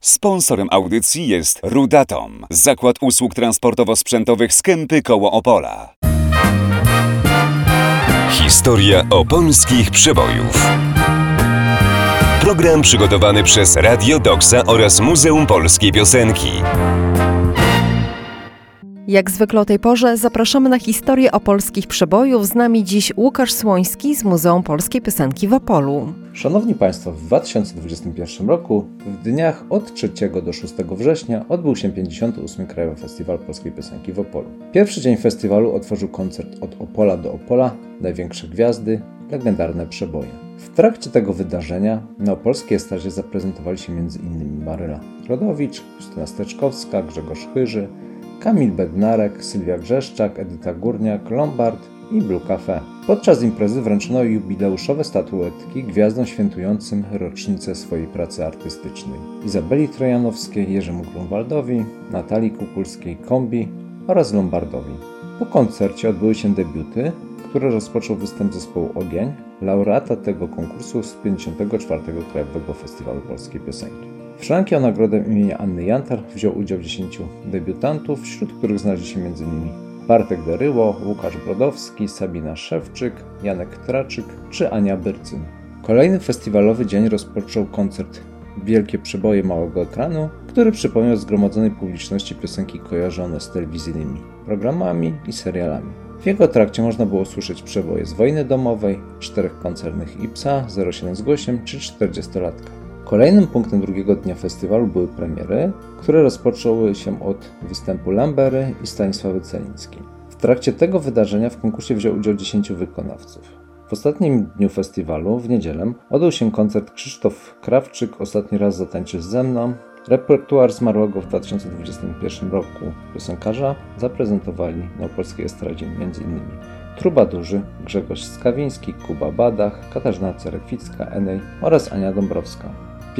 Sponsorem audycji jest Rudatom, zakład usług transportowo-sprzętowych z Kępy koło Opola. Historia opolskich przebojów. Program przygotowany przez Radio Doksa oraz Muzeum Polskiej Piosenki. Jak zwykle o tej porze zapraszamy na historię opolskich przebojów. Z nami dziś Łukasz Słoński z Muzeum Polskiej Piosenki w Opolu. Szanowni Państwo, w 2021 roku w dniach od 3 do 6 września odbył się 58. Krajowy Festiwal Polskiej Piosenki w Opolu. Pierwszy dzień festiwalu otworzył koncert Od Opola do Opola, największe gwiazdy, legendarne przeboje. W trakcie tego wydarzenia na opolskiej estradzie zaprezentowali się m.in. Maryla Rodowicz, Justyna Steczkowska, Grzegorz Chyży, Kamil Bednarek, Sylwia Grzeszczak, Edyta Górniak, Lombard i Blue Cafe. Podczas imprezy wręczono jubileuszowe statuetki gwiazdom świętującym rocznicę swojej pracy artystycznej. Izabeli Trojanowskiej, Jerzemu Grunwaldowi, Natalii Kukulskiej, Kombi oraz Lombardowi. Po koncercie odbyły się debiuty, które rozpoczął występ zespołu Ogień, laureata tego konkursu z 54. Krajowego Festiwalu Polskiej Piosenki. W szranki o nagrodę imienia Anny Jantar wziął udział 10 debiutantów, wśród których znaleźli się m.in. Bartek Deryło, Łukasz Brodowski, Sabina Szewczyk, Janek Traczyk czy Ania Byrcyn. Kolejny festiwalowy dzień rozpoczął koncert Wielkie Przeboje Małego Ekranu, który przypomniał zgromadzonej publiczności piosenki kojarzone z telewizyjnymi programami i serialami. W jego trakcie można było usłyszeć przeboje z Wojny Domowej, 4 koncernych Ipsa, 07 z Głosiem czy 40-latka. Kolejnym punktem drugiego dnia festiwalu były premiery, które rozpoczęły się od występu Lambery i Stanisławy Celińskiej. W trakcie tego wydarzenia w konkursie wziął udział 10 wykonawców. W ostatnim dniu festiwalu, w niedzielę, odbył się koncert Krzysztof Krawczyk Ostatni raz zatańczysz ze mną. Repertuar zmarłego w 2021 roku piosenkarza zaprezentowali na opolskiej estradzie m.in. Trubadurzy, Grzegorz Skawiński, Kuba Badach, Katarzyna Cerekwicka, Enej oraz Ania Dąbrowska.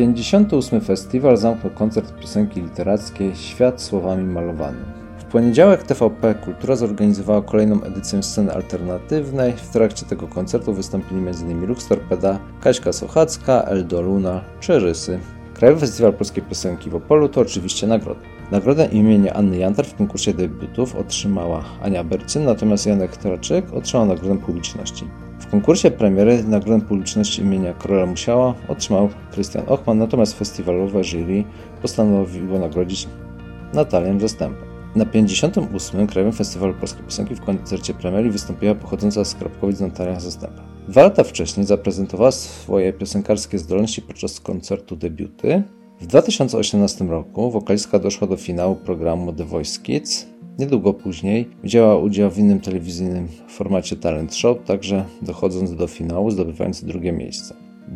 58. festiwal zamknął koncert piosenki literackiej Świat słowami malowany. W poniedziałek TVP Kultura zorganizowała kolejną edycję sceny alternatywnej. W trakcie tego koncertu wystąpili m.in. Lux Torpeda, Kaśka Sochacka, Eldo Luna czy Rysy. Krajowy Festiwal Polskiej Piosenki w Opolu to oczywiście nagroda. Nagrodę imienia Anny Jantar w konkursie debiutów otrzymała Ania Byrcyn, natomiast Janek Traczyk otrzymał nagrodę publiczności. W konkursie premiery nagrodę publiczności imienia Króla Musiała otrzymał Krystian Ochman, natomiast festiwalowe jury postanowiło nagrodzić Natalię Zastępę. Na 58. Krajowym Festiwalu Polskiej Piosenki w koncercie premiery wystąpiła pochodząca z Krapkowic Natalia Zastępa. 2 lata wcześniej zaprezentowała swoje piosenkarskie zdolności podczas koncertu debiuty. W 2018 roku wokalistka doszła do finału programu The Voice Kids. Niedługo później wzięła udział w innym telewizyjnym formacie Talent Show, także dochodząc do finału, zdobywając drugie miejsce.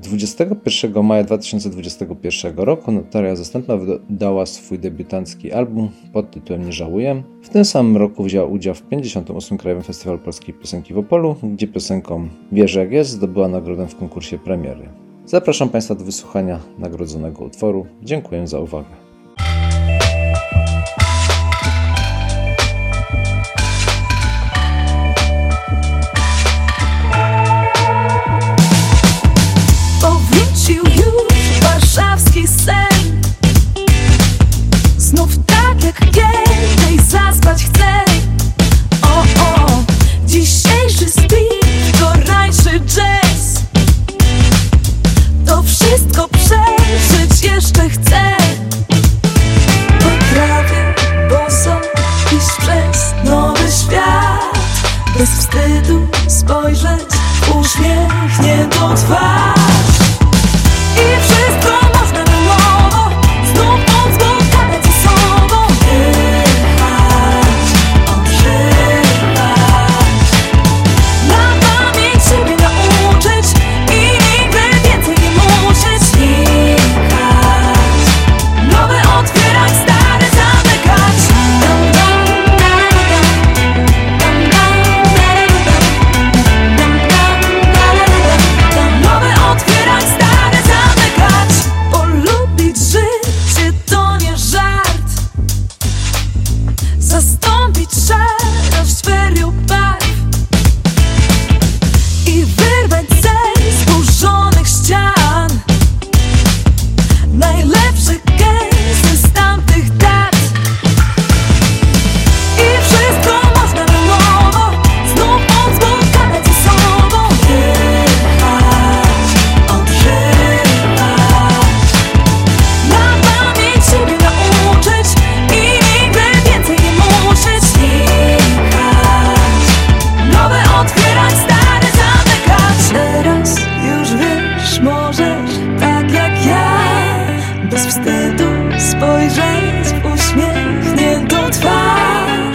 21 maja 2021 roku Natalia Zastępna wydała swój debiutancki album pod tytułem Nie żałuję. W tym samym roku wzięła udział w 58. Krajowym Festiwalu Polskiej Piosenki w Opolu, gdzie piosenką Wiesz jak jest zdobyła nagrodę w konkursie premiery. Zapraszam Państwa do wysłuchania nagrodzonego utworu. Dziękuję za uwagę. Powrócił już warszawski sen. Znów tak jak kiedyś zaspać chcę. O, dzisiejszy speed, wczorajszy jazz. To wszystko przeżyć jeszcze chcę. spojrzeć w uśmiechniętą twarz.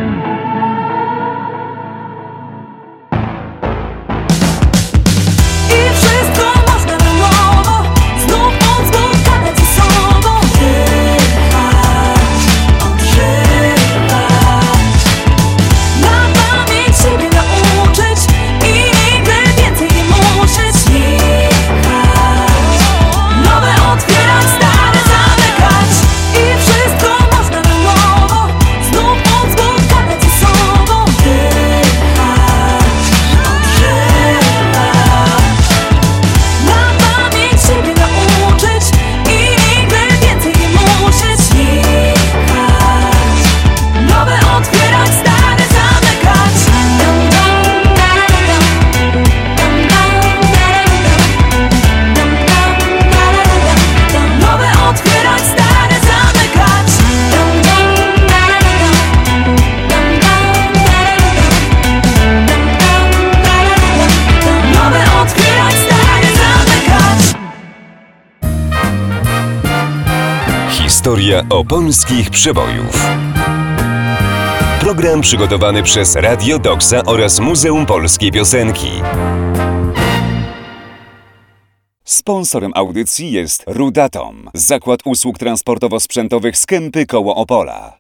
I wszystko można na nowo, znów od znów gadać ze sobą. Jechać, odżywać, na pamięć siebie nauczyć i nigdy więcej nie musieć. Jechać, nowe otwierać, stare zamykać. I wszystko można na nowo, znów od znów gadać ze sobą. Jechać, odżywać, na pamięć siebie nauczyć i nigdy więcej nie musieć. Jechać, nowe otwierać, stare zamykać. Nowe otwierać, stare zamykać. Nowe otwierać, stare zamykać. Historia opolskich przebojów. Program przygotowany przez Radio Doksa oraz Muzeum Polskiej Piosenki. Sponsorem audycji jest Rudatom, zakład usług transportowo-sprzętowych z Kępy koło Opola.